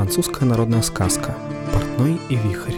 Французская народная сказка «Портной и вихрь».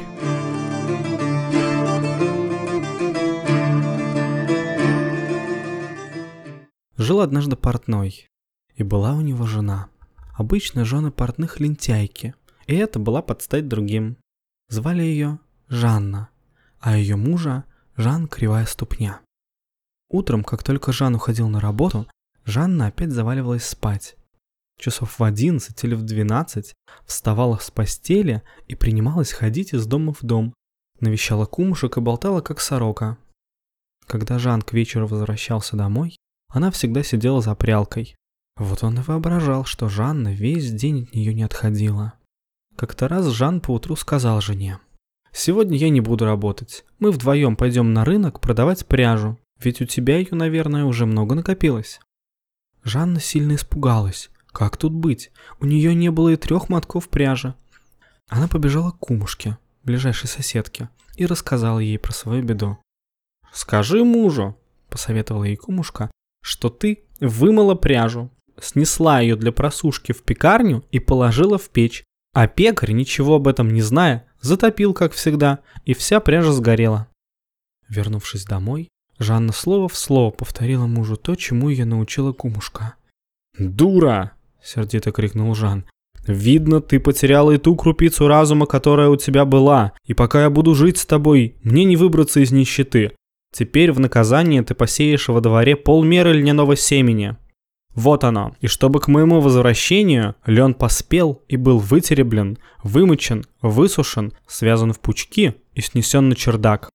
Жил однажды портной, и была у него жена. Обычно жены портных лентяйки, и это была под стать другим. Звали ее Жанна, а ее мужа Жан Кривая Ступня. Утром, как только Жан уходил на работу, Жанна опять заваливалась спать. Часов в 11 или в 12 вставала с постели и принималась ходить из дома в дом, навещала кумушек и болтала, как сорока. Когда Жан к вечеру возвращался домой, она всегда сидела за прялкой. Вот он и воображал, что Жанна весь день от нее не отходила. Как-то раз Жан поутру сказал жене: «Сегодня я не буду работать, мы вдвоем пойдем на рынок продавать пряжу, ведь у тебя ее, наверное, уже много накопилось». Жанна сильно испугалась. Как тут быть? У нее не было и 3 мотков пряжи. Она побежала к кумушке, ближайшей соседке, и рассказала ей про свою беду. «Скажи мужу», — посоветовала ей кумушка, «что ты вымыла пряжу, снесла ее для просушки в пекарню и положила в печь, а пекарь, ничего об этом не зная, затопил, как всегда, и вся пряжа сгорела». Вернувшись домой, Жанна слово в слово повторила мужу то, чему ее научила кумушка. «Дура!» — сердито крикнул Жан. «Видно, ты потеряла и ту крупицу разума, которая у тебя была, и пока я буду жить с тобой, мне не выбраться из нищеты. Теперь в наказание ты посеешь во дворе полмеры льняного семени. Вот оно, и чтобы к моему возвращению лен поспел и был вытереблен, вымочен, высушен, связан в пучки и снесен на чердак».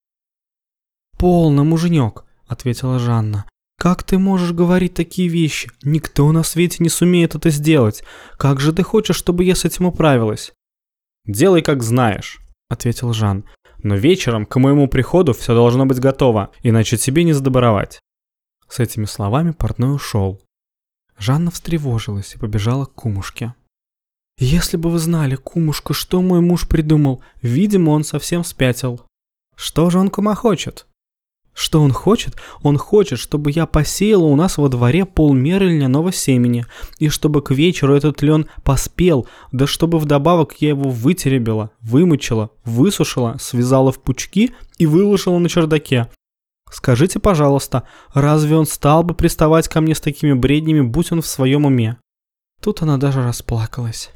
«Полно, муженек», — ответила Жанна. «Как ты можешь говорить такие вещи? Никто на свете не сумеет это сделать. Как же ты хочешь, чтобы я с этим управилась?» «Делай, как знаешь», — ответил Жан. «Но вечером к моему приходу все должно быть готово, иначе тебе не сдобровать». С этими словами портной ушел. Жанна встревожилась и побежала к кумушке. «Если бы вы знали, кумушка, что мой муж придумал, видимо, он совсем спятил». «Что же он, кума, хочет?» «Что он хочет? Он хочет, чтобы я посеяла у нас во дворе полмеры льняного семени, и чтобы к вечеру этот лен поспел, да чтобы вдобавок я его вытеребила, вымочила, высушила, связала в пучки и выложила на чердаке. Скажите, пожалуйста, разве он стал бы приставать ко мне с такими бреднями, будь он в своем уме?» Тут она даже расплакалась.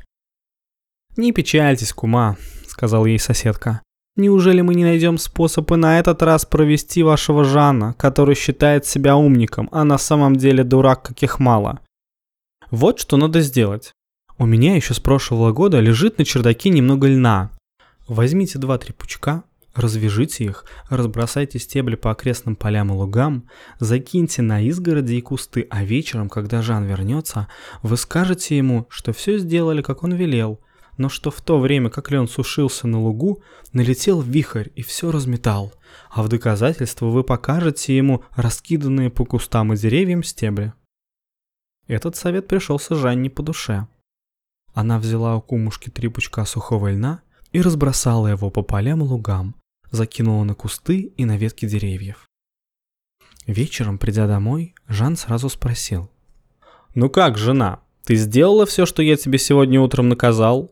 «Не печальтесь, кума», — сказала ей соседка. «Неужели мы не найдем способ и на этот раз провести вашего Жана, который считает себя умником, а на самом деле дурак, каких мало? Вот что надо сделать. У меня еще с прошлого года лежит на чердаке немного льна. Возьмите 2-3 пучка, развяжите их, разбросайте стебли по окрестным полям и лугам, закиньте на изгороди и кусты, а вечером, когда Жан вернется, вы скажете ему, что все сделали, как он велел, но что в то время, как лен сушился на лугу, налетел вихрь и все разметал, а в доказательство вы покажете ему раскиданные по кустам и деревьям стебли». Этот совет пришелся Жанне по душе. Она взяла у кумушки 3 пучка сухого льна и разбросала его по полям и лугам, закинула на кусты и на ветки деревьев. Вечером, придя домой, Жан сразу спросил: «Ну как, жена, ты сделала все, что я тебе сегодня утром наказал?»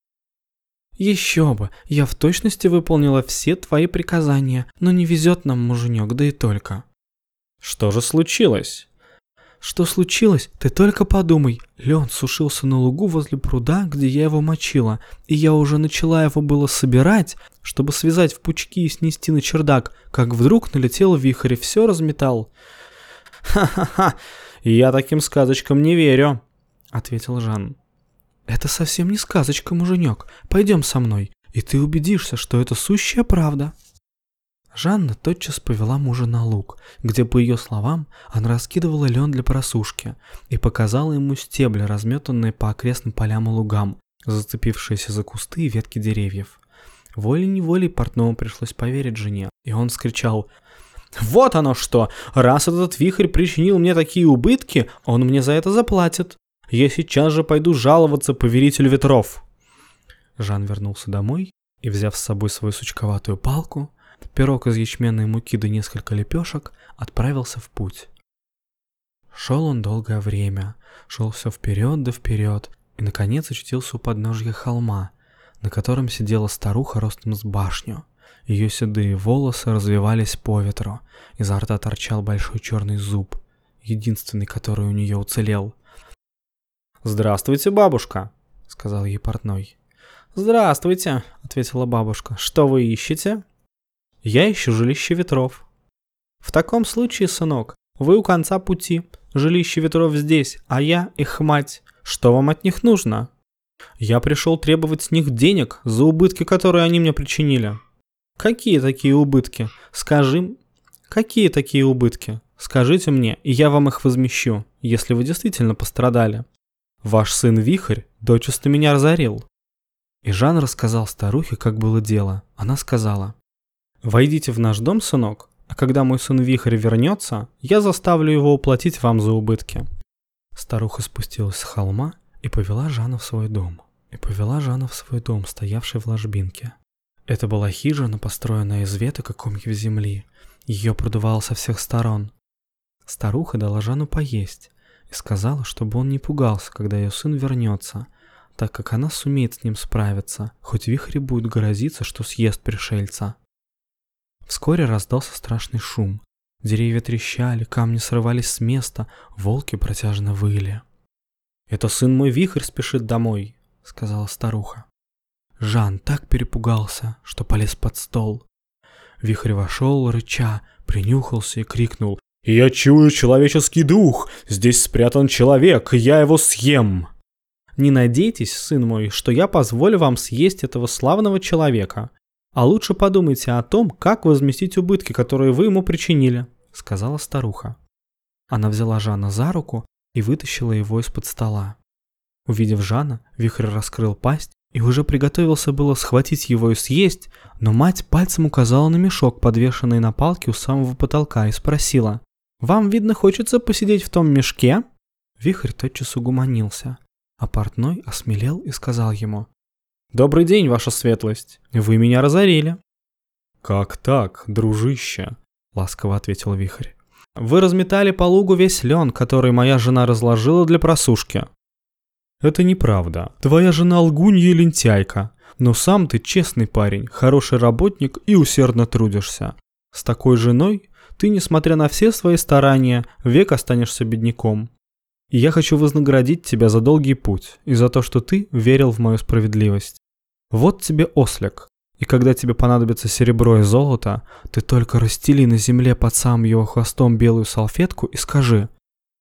«Еще бы, я в точности выполнила все твои приказания, но не везет нам, муженек, да и только». «Что же случилось?» «Что случилось? Ты только подумай. Лен сушился на лугу возле пруда, где я его мочила, и я уже начала его было собирать, чтобы связать в пучки и снести на чердак, как вдруг налетел вихрь и все разметал». «Ха-ха-ха, я таким сказочкам не верю», — ответил Жан. «Это совсем не сказочка, муженек. Пойдем со мной, и ты убедишься, что это сущая правда». Жанна тотчас повела мужа на луг, где, по ее словам, она раскидывала лен для просушки, и показала ему стебли, разметанные по окрестным полям и лугам, зацепившиеся за кусты и ветки деревьев. Волей-неволей портному пришлось поверить жене, и он вскричал: «Вот оно что! Раз этот вихрь причинил мне такие убытки, он мне за это заплатит. Я сейчас же пойду жаловаться повелителю ветров». Жан вернулся домой и, взяв с собой свою сучковатую палку, пирог из ячменной муки да несколько лепешек, отправился в путь. Шел он долгое время, шел все вперед да вперед, и, наконец, очутился у подножья холма, на котором сидела старуха ростом с башню. Ее седые волосы развивались по ветру, изо рта торчал большой черный зуб, единственный, который у нее уцелел. «Здравствуйте, бабушка», — сказал ей портной. «Здравствуйте», — ответила бабушка. «Что вы ищете?» «Я ищу жилище ветров». «В таком случае, сынок, вы у конца пути. Жилище ветров здесь, а я их мать. Что вам от них нужно?» «Я пришел требовать с них денег за убытки, которые они мне причинили». «Какие такие убытки? Какие такие убытки? Скажите мне, и я вам их возмещу, если вы действительно пострадали. Ваш сын Вихрь дочисто меня разорил». И Жан рассказал старухе, как было дело. Она сказала: «Войдите в наш дом, сынок, а когда мой сын Вихрь вернется, я заставлю его уплатить вам за убытки». Старуха спустилась с холма и повела Жана в свой дом. Стоявший в ложбинке. Это была хижина, построенная из веток и комьев земли. Ее продувало со всех сторон. Старуха дала Жану поесть и сказала, чтобы он не пугался, когда ее сын вернется, так как она сумеет с ним справиться, хоть Вихрь будет грозиться, что съест пришельца. Вскоре раздался страшный шум. Деревья трещали, камни срывались с места, волки протяжно выли. «Это сын мой Вихрь спешит домой», — сказала старуха. Жан так перепугался, что полез под стол. Вихрь вошел, рыча, принюхался и крикнул: «Я чую человеческий дух! Здесь спрятан человек, и я его съем!» «Не надейтесь, сын мой, что я позволю вам съесть этого славного человека. А лучше подумайте о том, как возместить убытки, которые вы ему причинили», — сказала старуха. Она взяла Жана за руку и вытащила его из-под стола. Увидев Жана, Вихрь раскрыл пасть и уже приготовился было схватить его и съесть, но мать пальцем указала на мешок, подвешенный на палке у самого потолка, и спросила: «Вам, видно, хочется посидеть в том мешке?» Вихрь тотчас угомонился, а портной осмелел и сказал ему: «Добрый день, ваша светлость, вы меня разорили». «Как так, дружище?» — ласково ответил Вихрь. «Вы разметали по лугу весь лен, который моя жена разложила для просушки». «Это неправда. Твоя жена лгунья и лентяйка. Но сам ты честный парень, хороший работник и усердно трудишься. С такой женой ты, несмотря на все свои старания, век останешься бедняком. И я хочу вознаградить тебя за долгий путь и за то, что ты верил в мою справедливость. Вот тебе ослик, и когда тебе понадобится серебро и золото, ты только расстели на земле под самым его хвостом белую салфетку и скажи: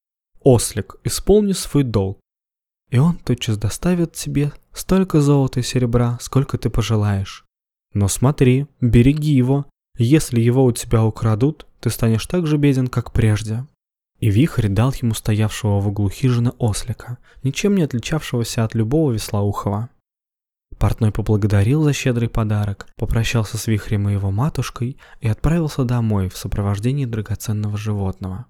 «Ослик, исполни свой долг». И он тотчас доставит тебе столько золота и серебра, сколько ты пожелаешь. Но смотри, береги его. Если его у тебя украдут, ты станешь так же беден, как прежде». И Вихрь дал ему стоявшего в углу хижины ослика, ничем не отличавшегося от любого веслоухого. Портной поблагодарил за щедрый подарок, попрощался с Вихрем и его матушкой и отправился домой в сопровождении драгоценного животного.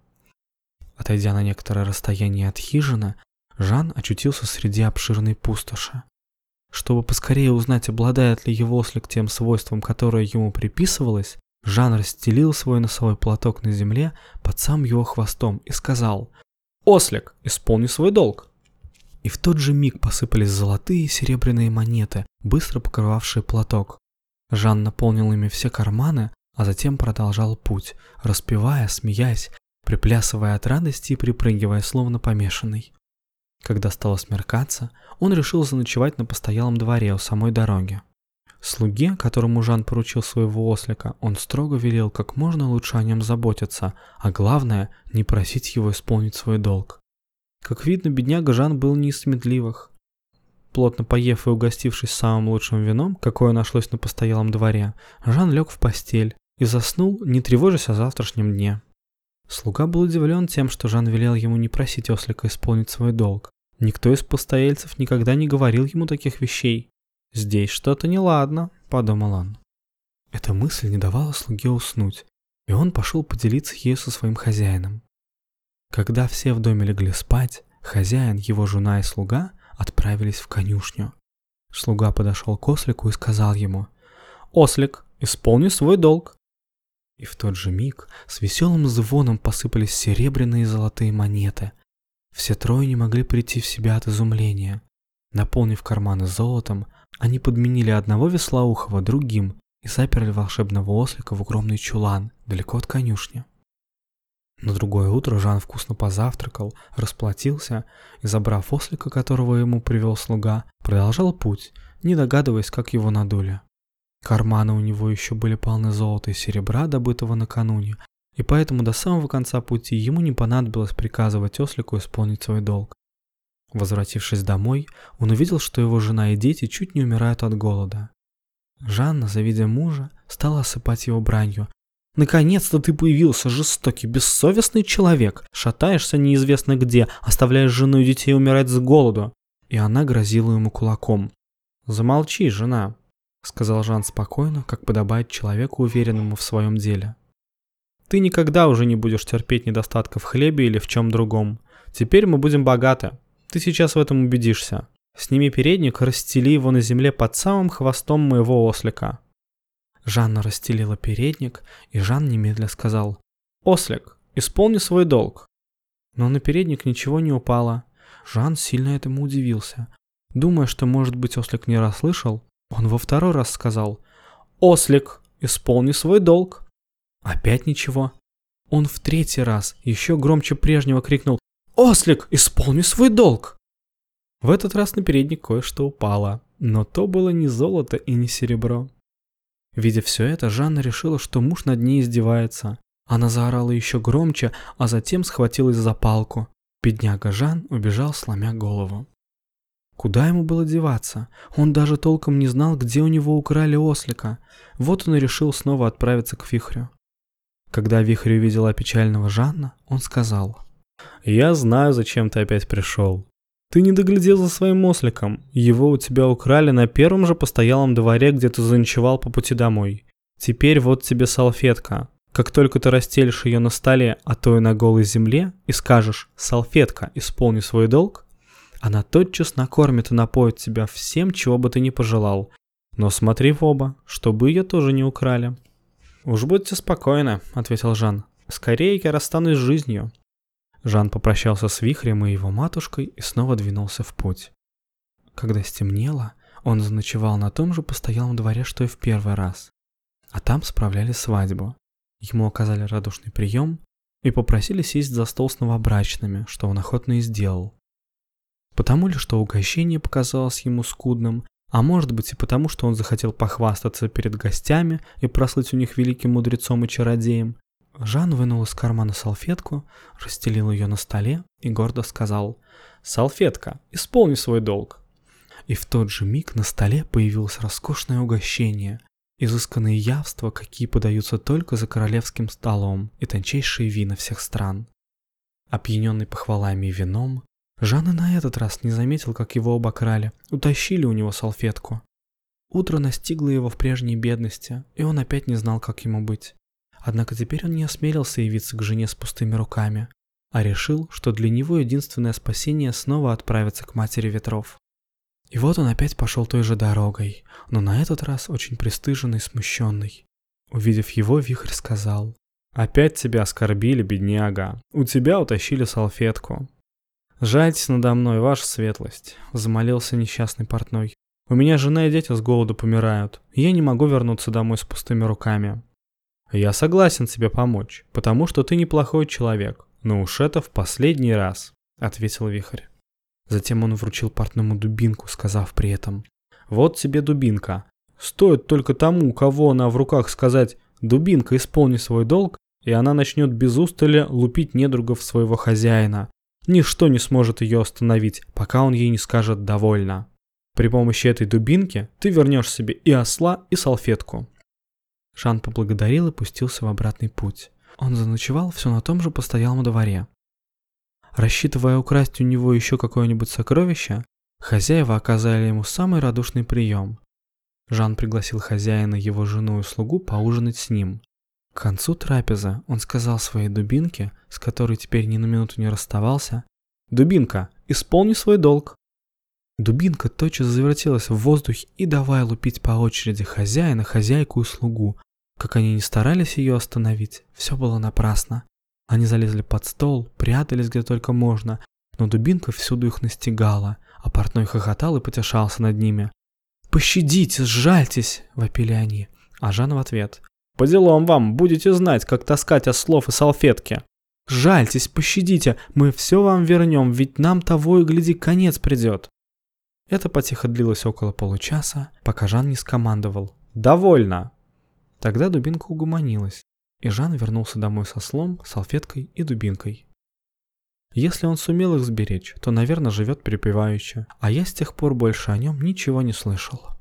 Отойдя на некоторое расстояние от хижины, Жан очутился среди обширной пустоши. Чтобы поскорее узнать, обладает ли его ослик тем свойством, которое ему приписывалось, Жан расстелил свой носовой платок на земле под самым его хвостом и сказал: «Ослик, исполни свой долг». И в тот же миг посыпались золотые и серебряные монеты, быстро покрывавшие платок. Жан наполнил ими все карманы, а затем продолжал путь, распевая, смеясь, приплясывая от радости и припрыгивая, словно помешанный. Когда стало смеркаться, он решил заночевать на постоялом дворе у самой дороги. Слуге, которому Жан поручил своего ослика, он строго велел как можно лучше о нем заботиться, а главное, не просить его исполнить свой долг. Как видно, бедняга Жан был не из сметливых. Плотно поев и угостившись самым лучшим вином, какое нашлось на постоялом дворе, Жан лег в постель и заснул, не тревожась о завтрашнем дне. Слуга был удивлен тем, что Жан велел ему не просить ослика исполнить свой долг. Никто из постояльцев никогда не говорил ему таких вещей. «Здесь что-то неладно», — подумал он. Эта мысль не давала слуге уснуть, и он пошел поделиться ею со своим хозяином. Когда все в доме легли спать, хозяин, его жена и слуга отправились в конюшню. Слуга подошел к ослику и сказал ему: «Ослик, исполни свой долг». И в тот же миг с веселым звоном посыпались серебряные и золотые монеты. Все трое не могли прийти в себя от изумления. Наполнив карманы золотом, они подменили одного веслоухого другим и заперли волшебного ослика в огромный чулан, далеко от конюшни. На другое утро Жан вкусно позавтракал, расплатился и, забрав ослика, которого ему привел слуга, продолжал путь, не догадываясь, как его надули. Карманы у него еще были полны золота и серебра, добытого накануне, и поэтому до самого конца пути ему не понадобилось приказывать ослику исполнить свой долг. Возвратившись домой, он увидел, что его жена и дети чуть не умирают от голода. Жанна, завидя мужа, стала осыпать его бранью. «Наконец-то ты появился, жестокий, бессовестный человек! Шатаешься неизвестно где, оставляешь жену и детей умирать с голоду!» И она грозила ему кулаком. «Замолчи, жена», — сказал Жан спокойно, как подобает человеку, уверенному в своем деле. «Ты никогда уже не будешь терпеть недостатка в хлебе или в чем другом. Теперь мы будем богаты. Ты сейчас в этом убедишься. Сними передник и расстели его на земле под самым хвостом моего ослика». Жанна расстелила передник, и Жан немедля сказал: «Ослик, исполни свой долг». Но на передник ничего не упало. Жан сильно этому удивился. Думая, что, может быть, ослик не расслышал, он во второй раз сказал: «Ослик, исполни свой долг». Опять ничего. Он в третий раз еще громче прежнего крикнул: «Ослик, исполни свой долг». В этот раз на передник кое-что упало, но то было не золото и не серебро. Видя все это, Жанна решила, что муж над ней издевается. Она заорала еще громче, а затем схватилась за палку. Бедняга Жан убежал, сломя голову. Куда ему было деваться? Он даже толком не знал, где у него украли ослика. Вот он и решил снова отправиться к Вихрю. Когда Вихрь увидел опечального Жанна, он сказал: «Я знаю, зачем ты опять пришел. Ты не доглядел за своим осликом. Его у тебя украли на первом же постоялом дворе, где ты заночевал по пути домой. Теперь вот тебе салфетка. Как только ты расстелишь ее на столе, а то и на голой земле, и скажешь: «Салфетка, исполни свой долг», она тотчас накормит и напоит тебя всем, чего бы ты ни пожелал. Но смотри в оба, чтобы ее тоже не украли». «Уж будьте спокойны», — ответил Жан. «Скорее я расстанусь с жизнью». Жан попрощался с Вихрем и его матушкой и снова двинулся в путь. Когда стемнело, он заночевал на том же постоялом дворе, что и в первый раз. А там справляли свадьбу. Ему оказали радушный прием и попросили сесть за стол с новобрачными, что он охотно и сделал. Потому ли, что угощение показалось ему скудным, а может быть и потому, что он захотел похвастаться перед гостями и прослыть у них великим мудрецом и чародеем, Жан вынул из кармана салфетку, расстелил ее на столе и гордо сказал: «Салфетка, исполни свой долг». И в тот же миг на столе появилось роскошное угощение, изысканные явства, какие подаются только за королевским столом, и тончайшие вина всех стран. Опьяненный похвалами и вином, Жан и на этот раз не заметил, как его обокрали, утащили у него салфетку. Утро настигло его в прежней бедности, и он опять не знал, как ему быть. Однако теперь он не осмелился явиться к жене с пустыми руками, а решил, что для него единственное спасение снова отправиться к матери ветров. И вот он опять пошел той же дорогой, но на этот раз очень пристыженный и смущенный. Увидев его, Вихрь сказал: «Опять тебя оскорбили, бедняга, у тебя утащили салфетку». «Жальтесь надо мной, ваша светлость», — взмолился несчастный портной. «У меня жена и дети с голоду помирают, и я не могу вернуться домой с пустыми руками». «Я согласен тебе помочь, потому что ты неплохой человек, но уж это в последний раз», — ответил Вихрь. Затем он вручил портному дубинку, сказав при этом: «Вот тебе дубинка. Стоит только тому, у кого она в руках, сказать: «Дубинка, исполни свой долг», и она начнет без устали лупить недругов своего хозяина. Ничто не сможет ее остановить, пока он ей не скажет «довольно». При помощи этой дубинки ты вернешь себе и осла, и салфетку». Жан поблагодарил и пустился в обратный путь. Он заночевал все на том же постоялом дворе. Рассчитывая украсть у него еще какое-нибудь сокровище, хозяева оказали ему самый радушный прием. Жан пригласил хозяина, его жену и слугу поужинать с ним. К концу трапезы он сказал своей дубинке, с которой теперь ни на минуту не расставался: «Дубинка, исполни свой долг». Дубинка тотчас завертелась в воздухе и давая лупить по очереди хозяина, хозяйку и слугу. Как они ни старались ее остановить, все было напрасно. Они залезли под стол, прятались где только можно, но дубинка всюду их настигала, А портной хохотал и потешался над ними. «Пощадите, сжальтесь!» — вопили они. А Жан в ответ: «По делам вам, будете знать, как таскать ослов и салфетки. Жальтесь, пощадите, мы все вам вернем, ведь нам того и гляди конец придет». Это потихо длилось около получаса, пока Жан не скомандовал: «Довольно!» Тогда дубинка угомонилась, и Жан вернулся домой с ослом, салфеткой и дубинкой. Если он сумел их сберечь, то, наверное, живет припеваючи, а я с тех пор больше о нем ничего не слышал.